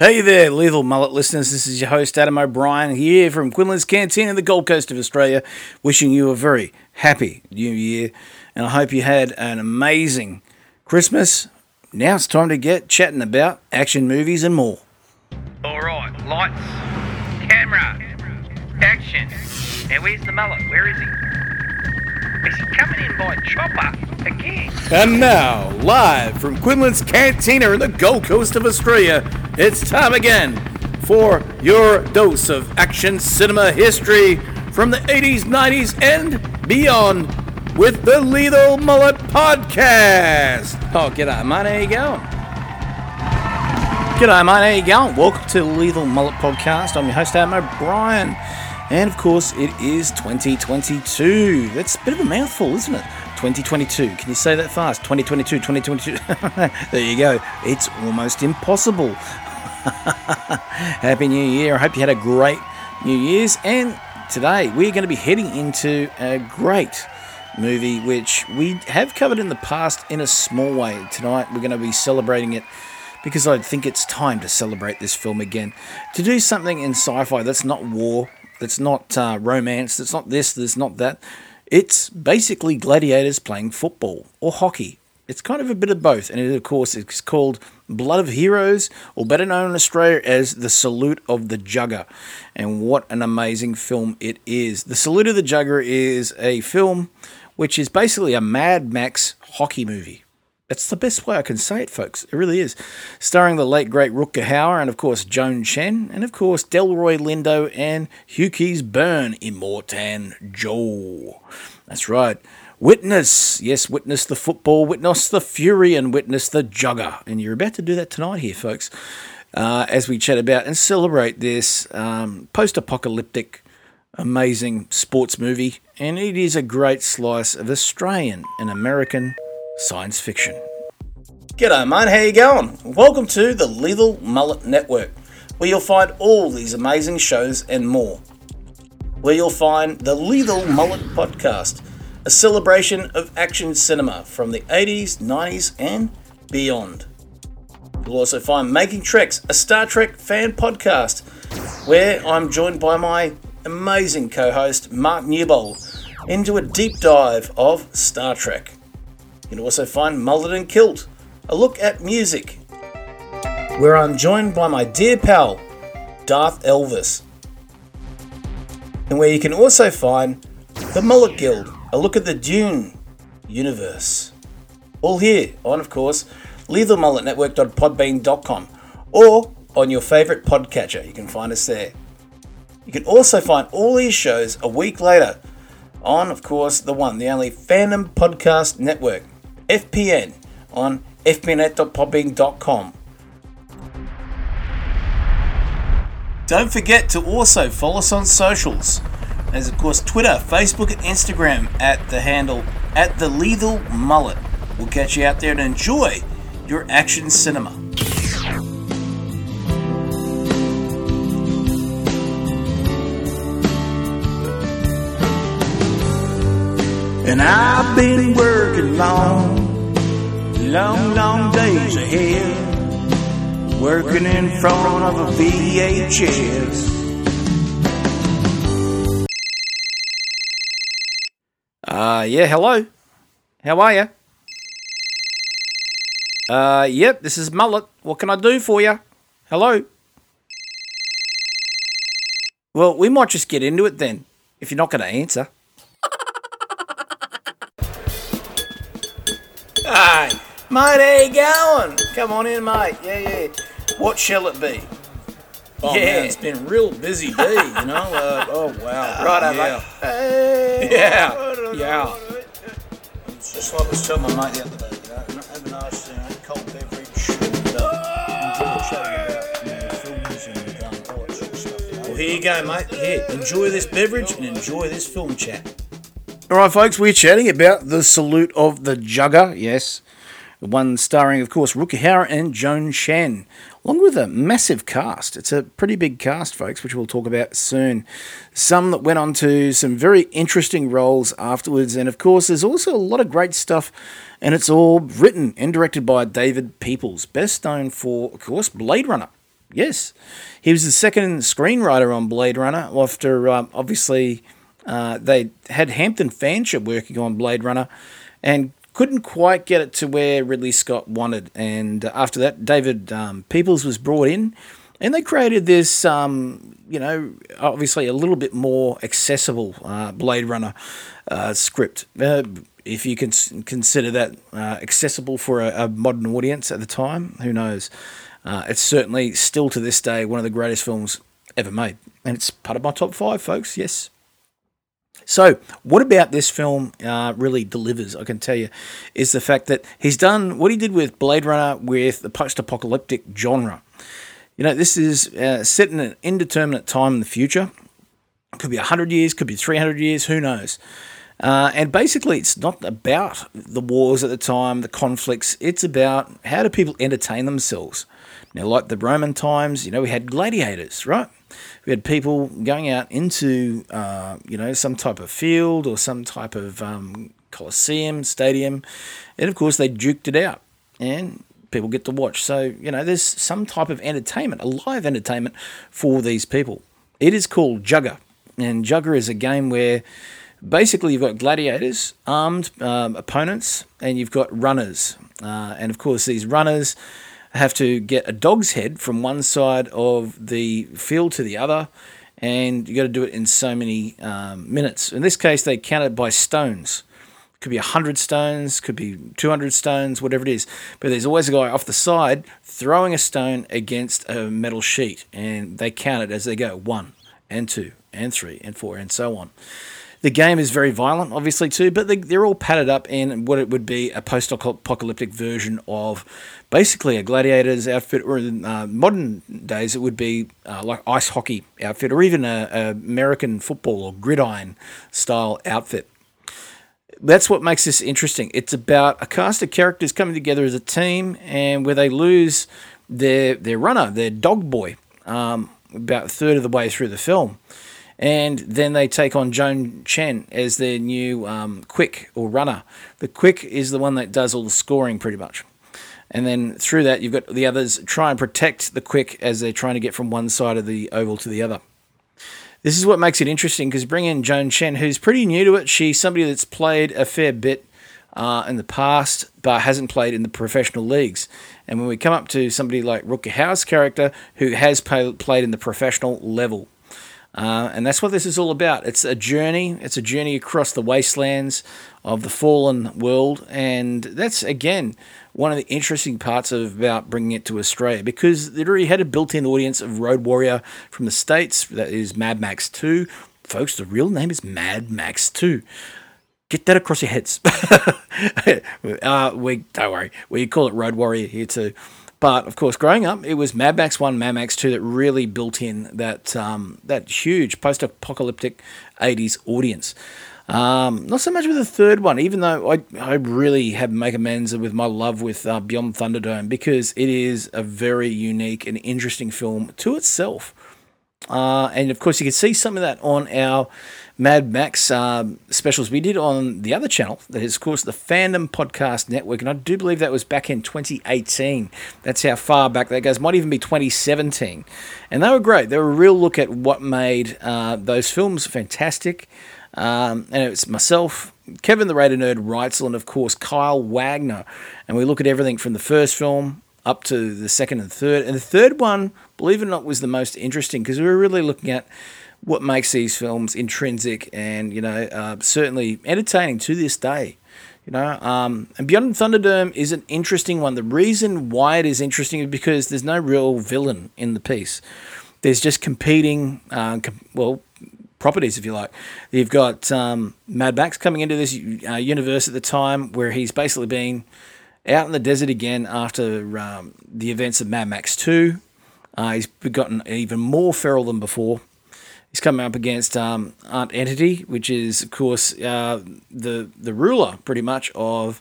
Hey there, Lethal Mullet listeners. This is your host, Adam O'Brien, here from Quinlan's Canteen in the Gold Coast of Australia, wishing you a very happy New Year. And I hope you had an amazing Christmas. Now it's time to get chatting about action movies and more. All right, lights, camera, action. Now where's the mullet? Where is he? Is he coming in by chopper again? And now, live from Quinlan's Cantina in the Gold Coast of Australia, it's time again for your dose of action cinema history from the 80s, 90s, and beyond with the Lethal Mullet Podcast. Oh, g'day, mate. How you going? G'day, mate. How you going? Welcome to the Lethal Mullet Podcast. I'm your host, Adam O'Brien. And, of course, it is 2022. That's a bit of a mouthful, isn't it? 2022. Can you say that fast? 2022, 2022. There you go. It's almost impossible. Happy New Year. I hope you had a great New Year's. And today we're going to be heading into a great movie which we have covered in the past in a small way. Tonight we're going to be celebrating it because I think it's time to celebrate this film again. To do something in sci-fi that's not war, that's not romance, that's not this, that's not that. It's basically gladiators playing football or hockey. It's kind of a bit of both. And it, of course, it's called Blood of Heroes, or better known in Australia as The Salute of the Jugger. And what an amazing film it is. The Salute of the Jugger is a film which is basically a Mad Max hockey movie. That's the best way I can say it, folks. It really is. Starring the late, great Rutger Hauer and, of course, Joan Chen. And, of course, Delroy Lindo and Hugh Keays-Byrne, Immortan Joe. That's right. Witness the football, witness the fury, and witness the jugger. And you're about to do that tonight here, folks, as we chat about and celebrate this post-apocalyptic, amazing sports movie. And it is a great slice of Australian and American science fiction. G'day, mate. How you going? Welcome to the Lethal Mullet Network, where you'll find all these amazing shows and more. Where you'll find the Lethal Mullet Podcast, a celebration of action cinema from the 80s, 90s, and beyond. You'll also find Making Treks, a Star Trek fan podcast, where I'm joined by my amazing co-host, Mark Newbold, into a deep dive of Star Trek. You can also find Mullet and Kilt, a look at music, where I'm joined by my dear pal, Darth Elvis. And where you can also find the Mullet Guild, a look at the Dune universe. All here on, of course, lethalmulletnetwork.podbean.com or on your favourite podcatcher. You can find us there. You can also find all these shows a week later on, of course, the only Fandom Podcast Network, FPN, on fpnet.podbean.com. Don't forget to also follow us on socials. There's, of course, Twitter, Facebook, and Instagram at the handle @TheLethalMullet. We'll catch you out there and enjoy your action cinema. And I've been working long days ahead, working in front of a VHS. Yeah, hello. How are you? Yep, this is Mullet. What can I do for you? Hello? Well, we might just get into it then, if you're not going to answer. Hey, mate, how you going? Come on in, mate. Yeah. What shall it be? Oh, yeah, man, it's been real busy day, you know. Oh, wow. Right, yeah. Mate. Hey, yeah. It's just like I was telling my mate the other day, you know, have a nice cold beverage and enjoy chatting about films and all that sort of stuff. You know? Well, here you go, mate. Here, enjoy this beverage and enjoy this film chat. All right, folks, we're chatting about The Salute of the Jugger, yes. The one starring, of course, Rutger Hauer and Joan Chen, along with a massive cast. It's a pretty big cast, folks, which we'll talk about soon. Some that went on to some very interesting roles afterwards. And, of course, there's also a lot of great stuff, and it's all written and directed by David Peoples, best known for, of course, Blade Runner. Yes. He was the second screenwriter on Blade Runner after, obviously, they had Hampton Fancher working on Blade Runner and couldn't quite get it to where Ridley Scott wanted. And after that, David Peoples was brought in, and they created this, obviously a little bit more accessible Blade Runner script. If you can consider that accessible for a modern audience at the time, who knows? It's certainly still to this day one of the greatest films ever made. And it's part of my top 5, folks, yes. So, what about this film really delivers, I can tell you, is the fact that he's done what he did with Blade Runner with the post-apocalyptic genre. You know, this is set in an indeterminate time in the future. It could be 100 years, could be 300 years, who knows? And basically, it's not about the wars at the time, the conflicts. It's about how do people entertain themselves. Now, like the Roman times, we had gladiators, right? We had people going out into, some type of field or some type of coliseum, stadium. And, of course, they duked it out. And people get to watch. So, there's some type of entertainment, a live entertainment for these people. It is called Jugger. And Jugger is a game where basically you've got gladiators, armed opponents, and you've got runners. And, of course, these runners have to get a dog's head from one side of the field to the other, and you got to do it in so many minutes. In this case, they count it by stones. Could be 100 stones, could be 200 stones, whatever it is. But there's always a guy off the side throwing a stone against a metal sheet, and they count it as they go, 1 and 2 and 3 and 4 and so on. The game is very violent, obviously, too, but they're all padded up in what it would be a post-apocalyptic version of basically a gladiator's outfit, or in modern days it would be like ice hockey outfit, or even a American football or gridiron-style outfit. That's what makes this interesting. It's about a cast of characters coming together as a team, and where they lose their runner, their dog boy, about a third of the way through the film. And then they take on Joan Chen as their new quick or runner. The quick is the one that does all the scoring pretty much. And then through that, you've got the others try and protect the quick as they're trying to get from one side of the oval to the other. This is what makes it interesting, because bring in Joan Chen, who's pretty new to it. She's somebody that's played a fair bit in the past, but hasn't played in the professional leagues. And when we come up to somebody like Rutger Hauer's character, who has played in the professional level. And that's what this is all about. It's a journey. It's a journey across the wastelands of the fallen world. And that's, again, one of the interesting parts about bringing it to Australia, because it already had a built-in audience of Road Warrior from the States. That is Mad Max 2. Folks, the real name is Mad Max 2. Get that across your heads. Don't worry. We call it Road Warrior here too. But, of course, growing up, it was Mad Max 1, Mad Max 2 that really built in that huge post-apocalyptic 80s audience. Not so much with the third one, even though I really have to make amends with my love with Beyond Thunderdome, because it is a very unique and interesting film to itself. And, of course, you can see some of that on our Mad Max specials we did on the other channel, that is, of course, the Fandom Podcast Network, and I do believe that was back in 2018. That's how far back that goes. Might even be 2017. And they were great. They were a real look at what made those films fantastic. And it was myself, Kevin the Raider Nerd Reitzel, and, of course, Kyle Wagner. And we look at everything from the first film up to the second and third. And the third one, believe it or not, was the most interesting, because we were really looking at what makes these films intrinsic and, certainly entertaining to this day. And Beyond Thunderdome is an interesting one. The reason why it is interesting is because there's no real villain in the piece. There's just competing, properties, if you like. You've got Mad Max coming into this universe at the time, where he's basically been out in the desert again after the events of Mad Max 2. He's gotten even more feral than before. He's coming up against Aunt Entity, which is, of course, the ruler, pretty much, of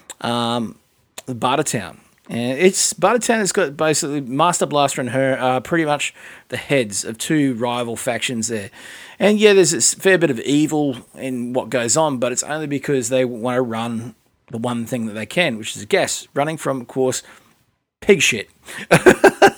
Bartertown. And Bartertown has got basically Master Blaster and her are pretty much the heads of two rival factions there. And yeah, there's a fair bit of evil in what goes on, but it's only because they want to run the one thing that they can, which is gas, running from, of course, pig shit.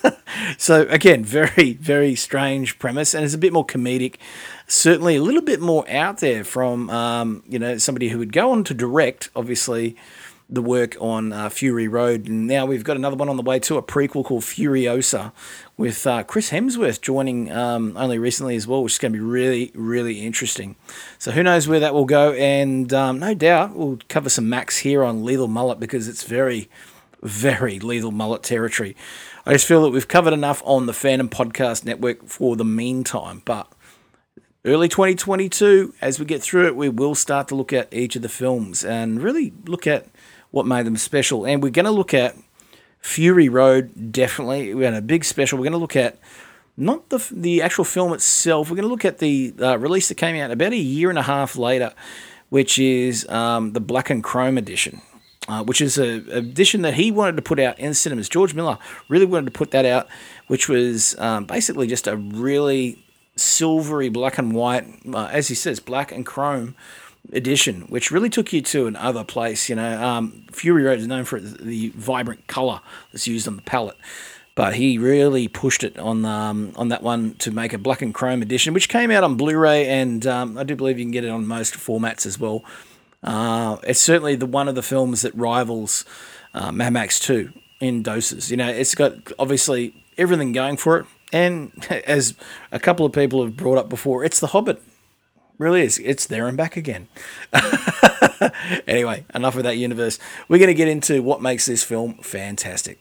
So again, very, very strange premise, and it's a bit more comedic. Certainly, a little bit more out there from somebody who would go on to direct, obviously, the work on Fury Road, and now we've got another one on the way too, a prequel called Furiosa, with Chris Hemsworth joining only recently as well, which is going to be really, really interesting. So who knows where that will go, and no doubt we'll cover some Max here on Lethal Mullet, because it's very, very Lethal Mullet territory. I just feel that we've covered enough on the Phantom Podcast Network for the meantime, but early 2022, as we get through it, we will start to look at each of the films and really look at what made them special. And we're going to look at Fury Road, definitely. We're in a big special. We're going to look at not the actual film itself. We're going to look at the release that came out about a year and a half later, which is the Black and Chrome edition, which is an edition that he wanted to put out in cinemas. George Miller really wanted to put that out, which was basically just a really silvery black and white, as he says, black and chrome edition, which really took you to another place. Fury Road is known for the vibrant colour that's used on the palette, but he really pushed it on that one to make a black and chrome edition, which came out on Blu-ray, and I do believe you can get it on most formats as well. It's certainly one of the films that rivals Mad Max 2 in doses. It's got obviously everything going for it, and as a couple of people have brought up before, it's The Hobbit. Really is. It's there and back again. Anyway, enough of that universe. We're going to get into what makes this film fantastic.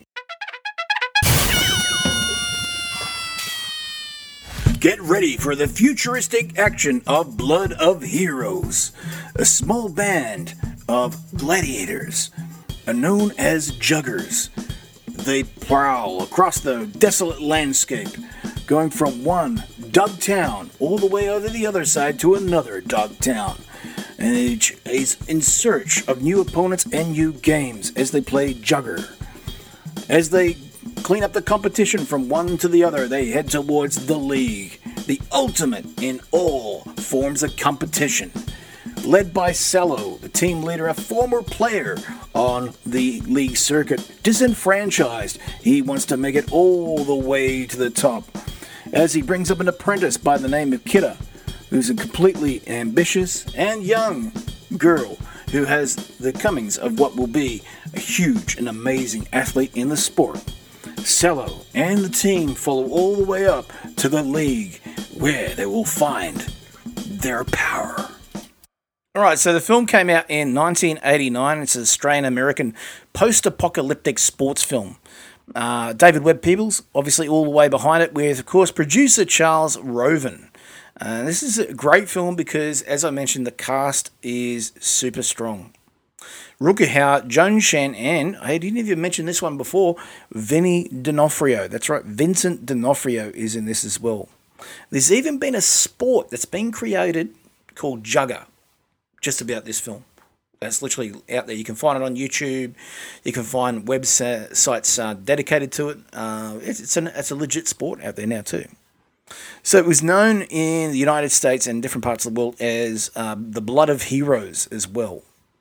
Get ready for the futuristic action of Blood of Heroes. A small band of gladiators, known as Juggers. They prowl across the desolate landscape, going from one dog town all the way over the other side to another dog town. And each is in search of new opponents and new games as they play Jugger. As they clean up the competition from one to the other, they head towards the League, the ultimate in all forms of competition. Led by Cello, the team leader, a former player on the League circuit, disenfranchised. He wants to make it all the way to the top, as he brings up an apprentice by the name of Kidda, who's a completely ambitious and young girl who has the comings of what will be a huge and amazing athlete in the sport. Cello and the team follow all the way up to the League, where they will find their power. Alright, so the film came out in 1989. It's an Australian-American post-apocalyptic sports film. David Webb Peoples, obviously all the way behind it, with, of course, producer Charles Roven. This is a great film because, as I mentioned, the cast is super strong. Rutger Hauer, Joan Shan, and I didn't even mention this one before, Vinny D'Onofrio. That's right, Vincent D'Onofrio is in this as well. There's even been a sport that's been created called Jugger, just about this film. That's literally out there. You can find it on YouTube. You can find websites dedicated to it. It's a legit sport out there now too. So it was known in the United States and different parts of the world as the Blood of Heroes as well.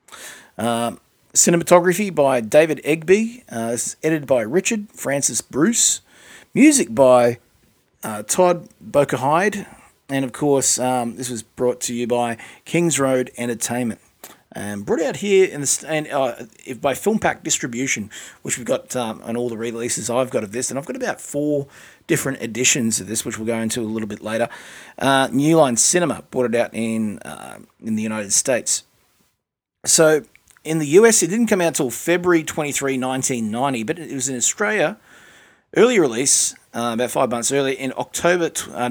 Cinematography by David Egby. It's edited by Richard Francis Bruce. Music by Todd Bokerhide. And of course, this was brought to you by Kings Road Entertainment. Brought out here by Film Pack Distribution, which we've got on all the releases I've got of this, and I've got about 4 different editions of this, which we'll go into a little bit later. New Line Cinema brought it out in the United States. So in the US, it didn't come out until February 23, 1990, but it was in Australia, early release, about 5 months earlier, in October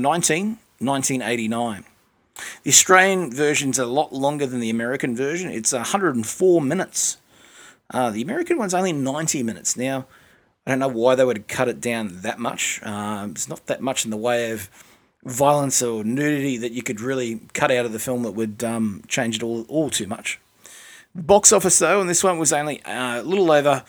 1989. The Australian version's a lot longer than the American version. It's 104 minutes. The American one's only 90 minutes. Now, I don't know why they would cut it down that much. It's not that much in the way of violence or nudity that you could really cut out of the film that would change it all too much. Box office, though, and this one was only a little over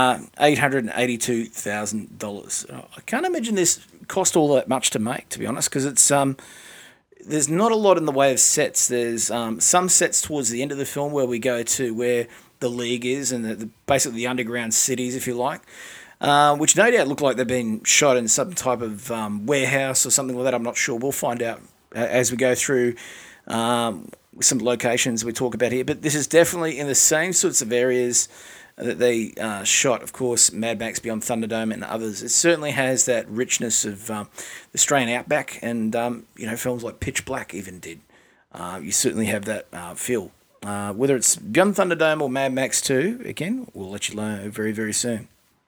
$882,000. I can't imagine this cost all that much to make, to be honest, because it's there's not a lot in the way of sets. There's some sets towards the end of the film where we go to where the League is and basically the underground cities, if you like. which no doubt look like they've been shot in some type of warehouse or something like that. I'm not sure. We'll find out as we go through some locations we talk about here. But this is definitely in the same sorts of areas that they shot, of course, Mad Max Beyond Thunderdome and others. It certainly has that richness of the Australian outback, and films like Pitch Black even did. You certainly have that feel. Whether it's Beyond Thunderdome or Mad Max 2, again, we'll let you know very, very soon.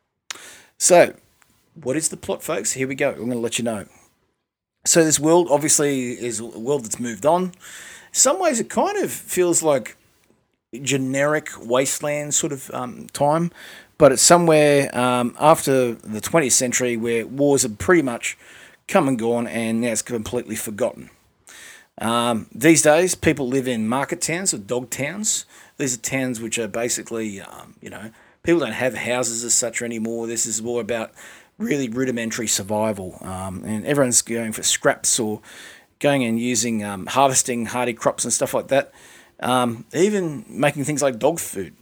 So, what is the plot, folks? Here we go. I'm going to let you know. So this world, obviously, is a world that's moved on. In some ways, it kind of feels like generic wasteland sort of time, but it's somewhere after the 20th century where wars have pretty much come and gone, and now it's completely forgotten. These days, people live in market towns or dog towns. These are towns which are basically, people don't have houses as such anymore. This is more about really rudimentary survival, and everyone's going for scraps or going and using harvesting hardy crops and stuff like that. Even making things like dog food,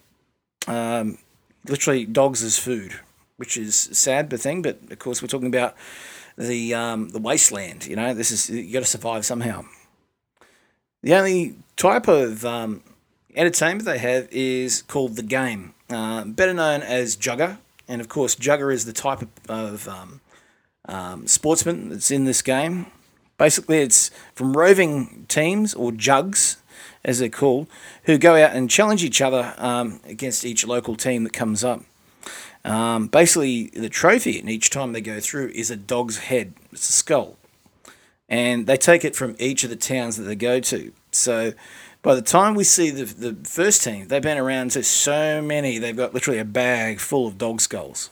literally dogs as food, which is a sad thing. But of course, we're talking about the wasteland. This is, you got to survive somehow. The only type of entertainment they have is called the game, better known as Jugger. And of course, Jugger is the type of sportsman that's in this game. Basically, it's from roving teams, or jugs, as they're called, who go out and challenge each other against each local team that comes up. Basically, the trophy, and each time they go through, is a dog's head. It's a skull. And they take it from each of the towns that they go to. So by the time we see the first team, they've been around to so many, they've got literally a bag full of dog skulls.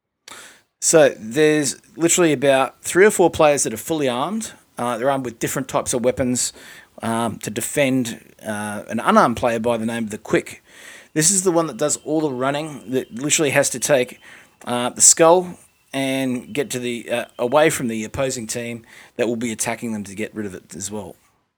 So there's literally about 3 or 4 players that are fully armed. They're armed with different types of weapons to defend an unarmed player by the name of the Quick. This is the one that does all the running, that literally has to take the skull and get to the away from the opposing team that will be attacking them to get rid of it as well.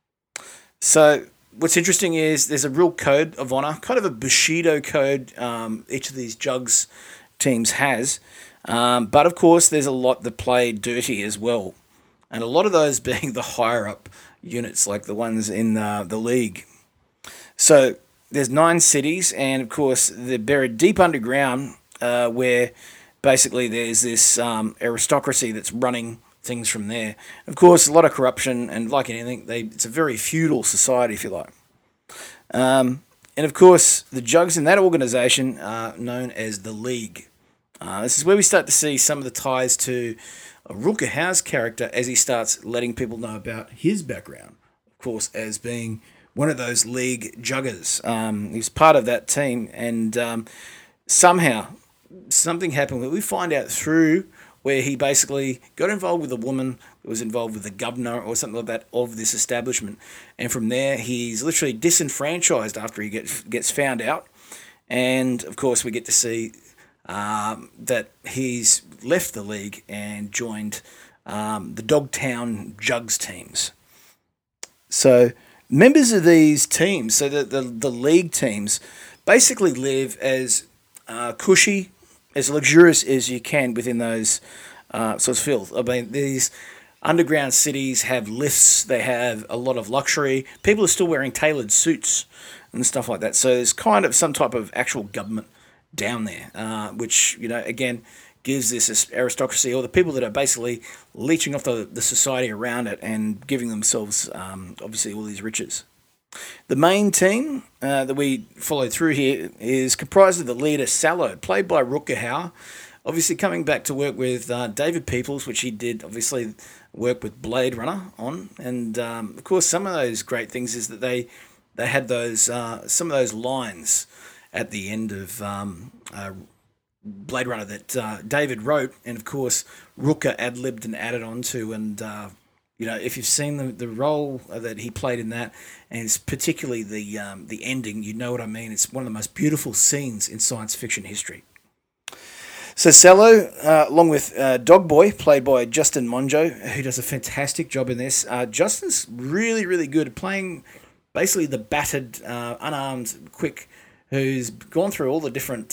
So what's interesting is there's a real code of honor, kind of a Bushido code each of these Jugs teams has. But of course, there's a lot that play dirty as well. And a lot of those being the higher up units, like the ones in the league. So there's 9 cities, and of course, they're buried deep underground where basically there's this aristocracy that's running things from there. Of course, a lot of corruption, and like anything, it's a very feudal society, if you like. And of course, the Jugs in that organisation are known as the League. This is where we start to see some of the ties to Rutger Hauer's character as he starts letting people know about his background, of course, as being one of those League Juggers. He's part of that team, and somehow something happened that we find out through where he basically got involved with a woman that was involved with the governor or something like that of this establishment. And from there, he's literally disenfranchised after he gets found out. And, of course, we get to see that he's left the league and joined the Dogtown Jugs teams. So members of these teams, so the league teams, basically live as cushy, as luxurious as you can within those sorts of fields. I mean, these underground cities have lifts, they have a lot of luxury. People are still wearing tailored suits and stuff like that. So there's kind of some type of actual government down there, which, again, gives this aristocracy, or the people that are basically leeching off the society around it and giving themselves, obviously, all these riches. The main team that we follow through here is comprised of the leader, Sallow, played by Rutger Hauer, obviously coming back to work with David Peoples, which he did, obviously, work with Blade Runner on. And, of course, some of those great things is that they had those some of those lines at the end of Blade Runner that David wrote, and of course Rutger ad-libbed and added on to, and if you've seen the role that he played in that, and it's particularly the ending, you know what I mean. It's one of the most beautiful scenes in science fiction history. So Sallow, along with Dog Boy, played by Justin Monjo, who does a fantastic job in this. Justin's really, really good at playing basically the battered, unarmed, quick who's gone through all the different,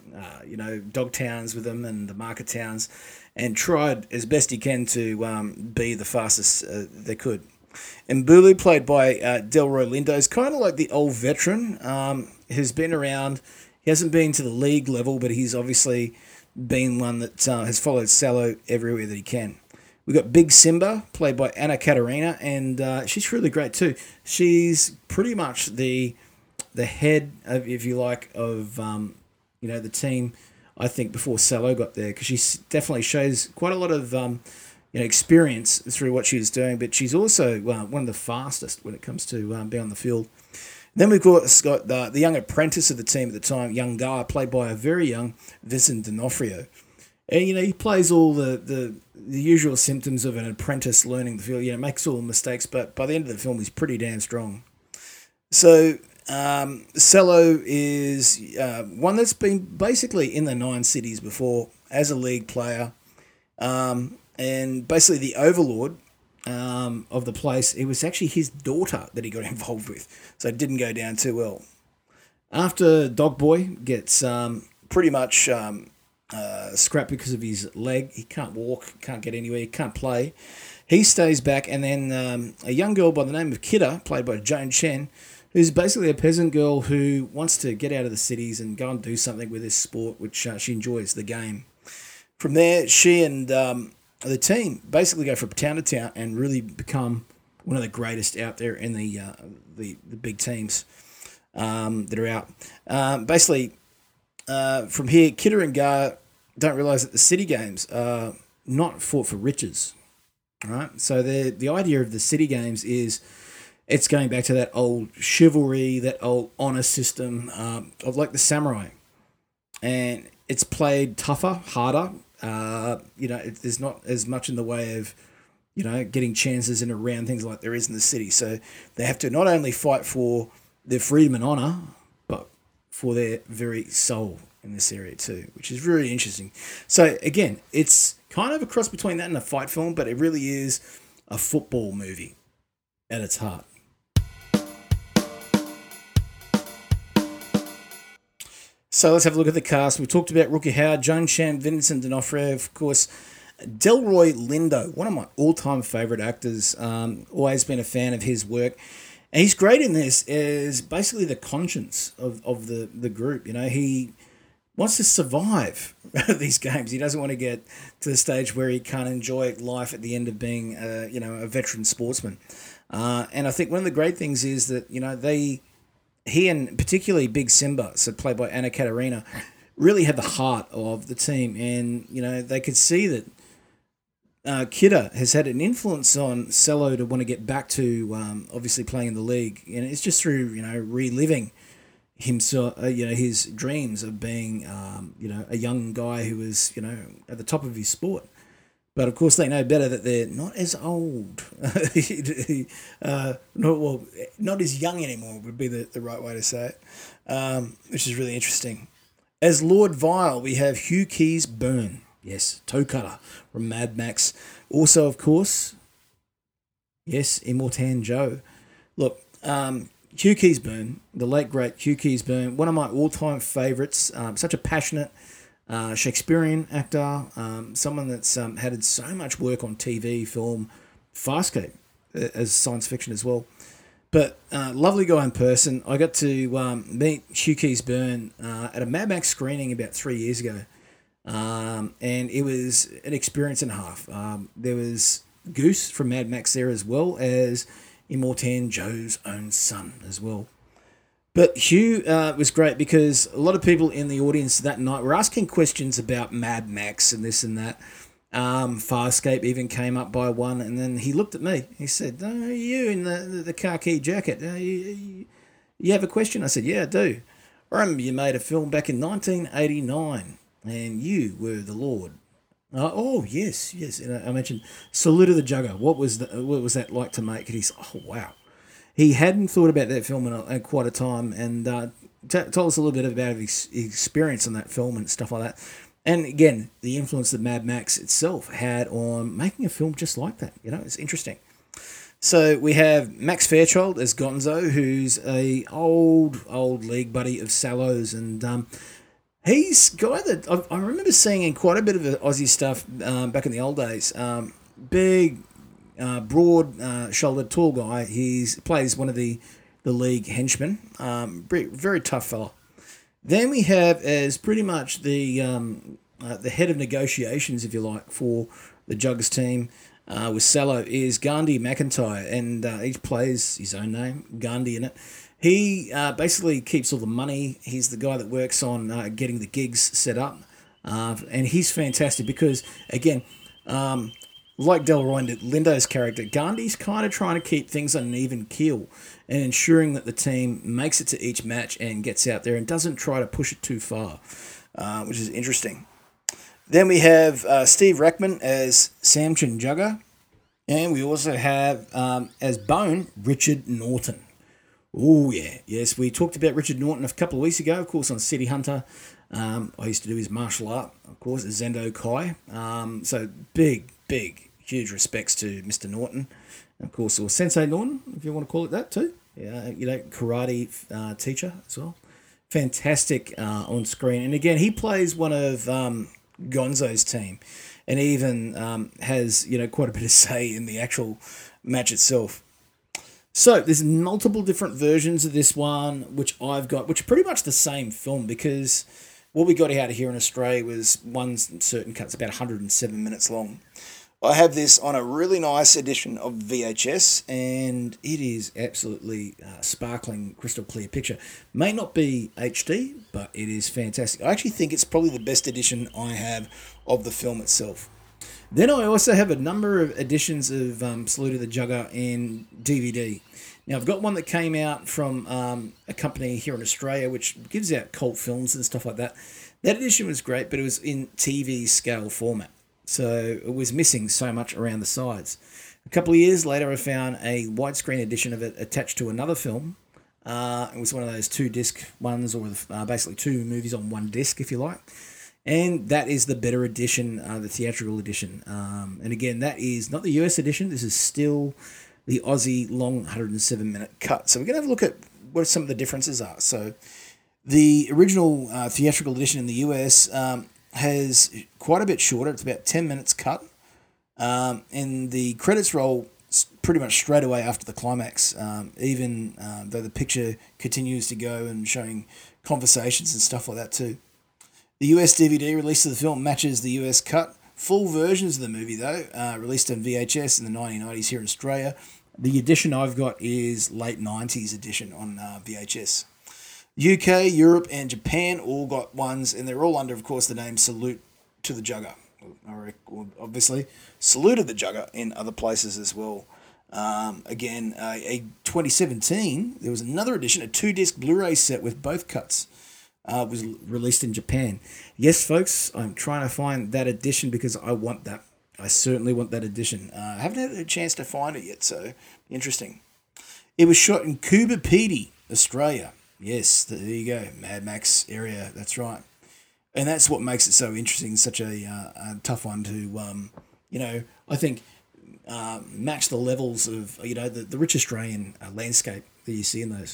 dog towns with them and the market towns, and tried as best he can to be the fastest they could. And Mbulu, played by Delroy Lindo, is kind of like the old veteran who's been around. He hasn't been to the league level, but he's obviously been one that has followed Salo everywhere that he can. We've got Big Simba, played by Anna Katarina, and she's really great too. She's pretty much the head, of, if you like, of the team, I think, before Salo got there, because she definitely shows quite a lot of experience through what she's doing, but she's also one of the fastest when it comes to being on the field. Then we've got the young apprentice of the team at the time, Young Gar, played by a very young Vincent D'Onofrio. And, he plays all the usual symptoms of an apprentice learning the field, makes all the mistakes, but by the end of the film, he's pretty damn strong. So, Cello is one that's been basically in the 9 cities before as a league player. And basically the overlord of the place, it was actually his daughter that he got involved with. So it didn't go down too well. After Dog Boy gets pretty much scrapped because of his leg, he can't walk, can't get anywhere, he can't play. He stays back, and then a young girl by the name of Kidda, played by Joan Chen, who's basically a peasant girl who wants to get out of the cities and go and do something with this sport, which she enjoys, the game. From there, she and the team basically go from town to town and really become one of the greatest out there in the big teams that are out. From here, Kidda and Gar don't realise that the city games are not fought for riches, right? So the idea of the city games is it's going back to that old chivalry, that old honour system of like the samurai, and it's played tougher, harder. There's not as much in the way of, getting chances in around things like there is in the city. So they have to not only fight for their freedom and honour, but for their very soul in this area too, which is really interesting. So again, it's kind of a cross between that and a fight film, but it really is a football movie at its heart. So let's have a look at the cast. We talked about Rookie Howard, Joan Chen, Vincent D'Onofrio, of course, Delroy Lindo, one of my all-time favourite actors. Always been a fan of his work. And he's great in this as basically the conscience of the group. He wants to survive these games. He doesn't want to get to the stage where he can't enjoy life at the end of being, a veteran sportsman. And I think one of the great things is that, he and particularly Big Simba, so played by Anna Katarina, really had the heart of the team. And, they could see that Kidda has had an influence on Cello to want to get back to obviously playing in the league. And it's just through, reliving himself, his dreams of being, a young guy who was, at the top of his sport. But of course, they know better that they're not as old, not as young anymore would be the right way to say it, which is really interesting. As Lord Vile, we have Hugh Keays-Byrne, yes, Toe Cutter from Mad Max. Also, of course, yes, Immortan Joe. Look, Hugh Keays-Byrne, the late great Hugh Keays-Byrne, one of my all-time favourites. Such a passionate Shakespearean actor, someone that's had so much work on TV, film, Farscape as science fiction as well. But lovely guy in person. I got to meet Hugh Keays-Byrne at a Mad Max screening about 3 years ago, and it was an experience and a half. There was Goose from Mad Max there, as well as Immortan Joe's own son as well. But Hugh was great because a lot of people in the audience that night were asking questions about Mad Max and this and that. Farscape even came up by one, and then he looked at me. He said, "Oh, you in the khaki jacket, you have a question?" I said, "Yeah, I do. I remember you made a film back in 1989, and you were the Lord." Oh, yes. And I mentioned Salute of the Jugger. What was that like to make? And he's, oh, wow. He hadn't thought about that film in quite a time, and told us a little bit about his experience on that film and stuff like that. And again, the influence that Mad Max itself had on making a film just like that. It's interesting. So we have Max Fairchild as Gonzo, who's a old league buddy of Sallows, and he's a guy that I remember seeing in quite a bit of Aussie stuff back in the old days. Big, broad shouldered, tall guy. He plays one of the league henchmen. Very tough fella. Then we have as pretty much the head of negotiations, if you like, for the Jugs team with Sallow is Gandhi McIntyre, and he plays his own name, Gandhi, in it. He basically keeps all the money. He's the guy that works on getting the gigs set up, and he's fantastic because, again, like Delroy and Lindo's character, Gandhi's kind of trying to keep things on an even keel and ensuring that the team makes it to each match and gets out there and doesn't try to push it too far, which is interesting. Then we have Steve Rackman as Samson Jugger, and we also have as Bone, Richard Norton. Oh, yeah. Yes, we talked about Richard Norton a couple of weeks ago, of course, on City Hunter. I used to do his martial art, of course, Zendo Kai. So big, huge respects to Mr. Norton. Of course, or Sensei Norton, if you want to call it that too. Yeah, karate teacher as well. Fantastic on screen. And again, he plays one of Gonzo's team and even has, quite a bit of say in the actual match itself. So there's multiple different versions of this one, which I've got, which are pretty much the same film because what we got out of here in Australia was one certain cut's about 107 minutes long. I have this on a really nice edition of VHS, and it is absolutely sparkling, crystal clear picture. May not be HD, but it is fantastic. I actually think it's probably the best edition I have of the film itself. Then I also have a number of editions of Salute of the Jugger in DVD. Now, I've got one that came out from a company here in Australia which gives out cult films and stuff like that. That edition was great, but it was in TV scale format. So it was missing so much around the sides. A couple of years later, I found a widescreen edition of it attached to another film. It was one of those 2-disc ones, or basically 2 movies on 1 disc, if you like. And that is the better edition, the theatrical edition. And again, that is not the US edition. This is still the Aussie long 107-minute cut. So we're going to have a look at what some of the differences are. So the original theatrical edition in the US has quite a bit shorter. It's about 10 minutes cut. And the credits roll pretty much straight away after the climax, even though the picture continues to go and showing conversations and stuff like that too. The US DVD release of the film matches the US cut. Full versions of the movie, though, released on VHS in the 1990s here in Australia. The edition I've got is late 90s edition on VHS. UK, Europe, and Japan all got ones, and they're all under, of course, the name Salute to the Jugger. Obviously, Salute of the Jugger in other places as well. Again, a 2017, there was another edition, a 2-disc Blu-ray set with both cuts. Was released in Japan. Yes, folks, I'm trying to find that edition because I want that. I certainly want that edition. I haven't had a chance to find it yet, so interesting. It was shot in Coober Pedy, Australia. Yes, there you go, Mad Max area. That's right, and that's what makes it so interesting. Such a tough one to, I think, match the levels of the rich Australian landscape that you see in those.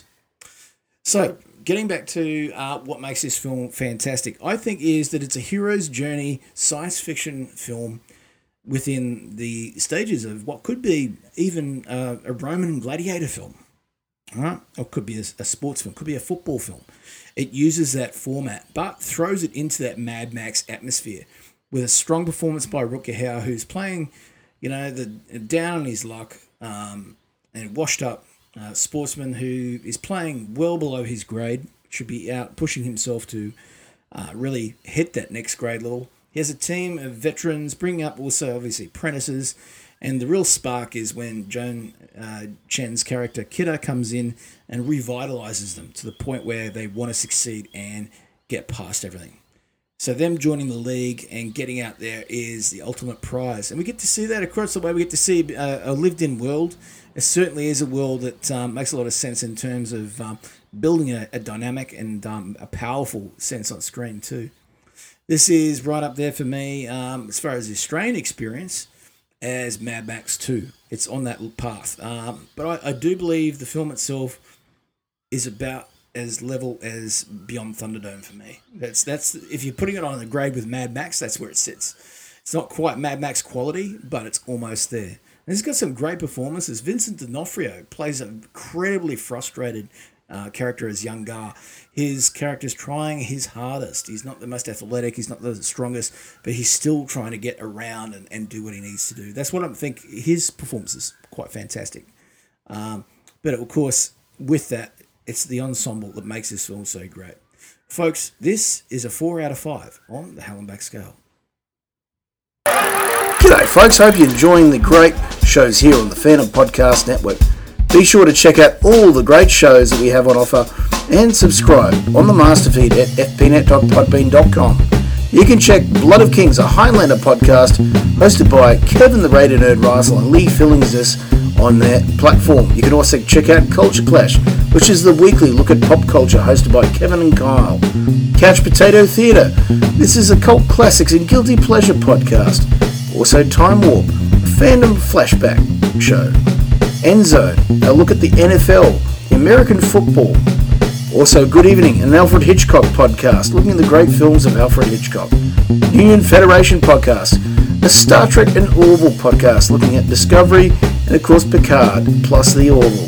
So, getting back to what makes this film fantastic, I think is that it's a hero's journey science fiction film within the stages of what could be even a Roman gladiator film, right? Or could be a sports film, could be a football film. It uses that format, but throws it into that Mad Max atmosphere with a strong performance by Rutger Hauer, who's playing, the down on his luck and washed up sportsman who is playing well below his grade, should be out pushing himself to really hit that next grade level. He has a team of veterans, bringing up also obviously apprentices, and the real spark is when Joan Chen's character Kidder comes in and revitalizes them to the point where they want to succeed and get past everything. So them joining the league and getting out there is the ultimate prize. And we get to see that across the way. We get to see a lived-in world. It certainly is a world that makes a lot of sense in terms of building a dynamic and a powerful sense on screen too. This is right up there for me as far as the Australian experience. as Mad Max 2. It's on that path. But I do believe the film itself is about as level as Beyond Thunderdome for me. That's if you're putting it on the grade with Mad Max, that's where it sits. It's not quite Mad Max quality, but it's almost there. And it's got some great performances. Vincent D'Onofrio plays an incredibly frustrated character as young Gar. His character's trying his hardest. He's not the most athletic, he's not the strongest, but he's still trying to get around and do what he needs to do. That's what I think. His performance is quite fantastic. But of course, with that, it's the ensemble that makes this film so great. Folks, this is a 4 out of 5 on the Hallenbach scale. G'day folks, hope you're enjoying the great shows here on the Phantom Podcast Network. Be sure to check out all the great shows that we have on offer and subscribe on the master feed at fpnet.podbean.com. You can check Blood of Kings, a Highlander podcast hosted by Kevin the Radio Nerd Riesel and Lee Fillingsis on their platform. You can also check out Culture Clash, which is the weekly look at pop culture hosted by Kevin and Kyle. Couch Potato Theatre, this is a cult classics and guilty pleasure podcast. Also Time Warp, a fandom flashback show. Endzone, a look at the NFL, the American football. Also Good Evening, an Alfred Hitchcock podcast, looking at the great films of Alfred Hitchcock. Union Federation podcast, a Star Trek and Orville podcast, looking at Discovery and of course Picard, plus the Orville.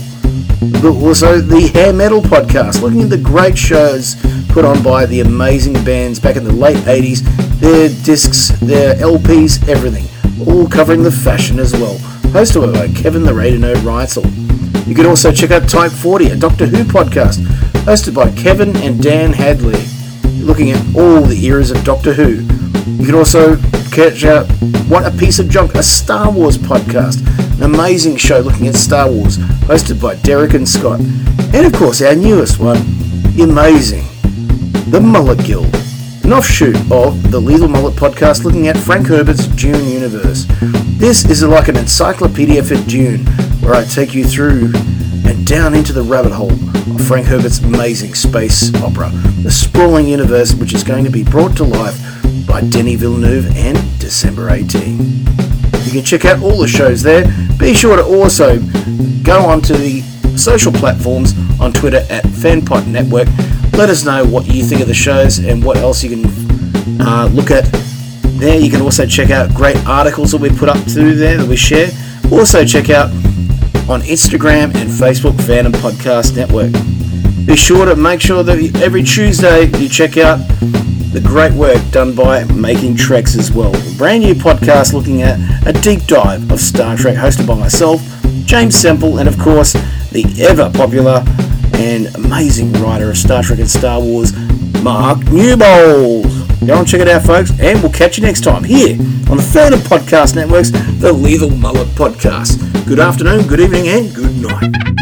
Also the Hair Metal podcast, looking at the great shows put on by the amazing bands back in the late 80s, their discs, their LPs, everything, all covering the fashion as well. Hosted by Kevin the Radio Nerd Reitzel. You can also check out Type 40, a Doctor Who podcast, hosted by Kevin and Dan Hadley, looking at all the eras of Doctor Who. You can also catch out What a Piece of Junk, a Star Wars podcast, an amazing show looking at Star Wars, hosted by Derek and Scott. And of course our newest one, the amazing The Mullet Guild, an offshoot of the Lethal Mullet podcast looking at Frank Herbert's Dune universe. This is like an encyclopedia for Dune, where I take you through and down into the rabbit hole of Frank Herbert's amazing space opera, the sprawling universe which is going to be brought to life by Denis Villeneuve and December 18. You can check out all the shows there. Be sure to also go onto the social platforms on Twitter at FanPod Network. Let us know what you think of the shows and what else you can look at there. You can also check out great articles that we put up to there that we share. Also check out on Instagram and Facebook Phantom Podcast Network. Be sure to make sure that every Tuesday you check out the great work done by Making Treks as well. A brand new podcast looking at a deep dive of Star Trek hosted by myself, James Semple, and of course the ever popular and amazing writer of Star Trek and Star Wars, Mark Newbold. Go and check it out, folks, and we'll catch you next time here on the Phantom Podcast Network's The Lethal Mullet Podcast. Good afternoon, good evening, and good night.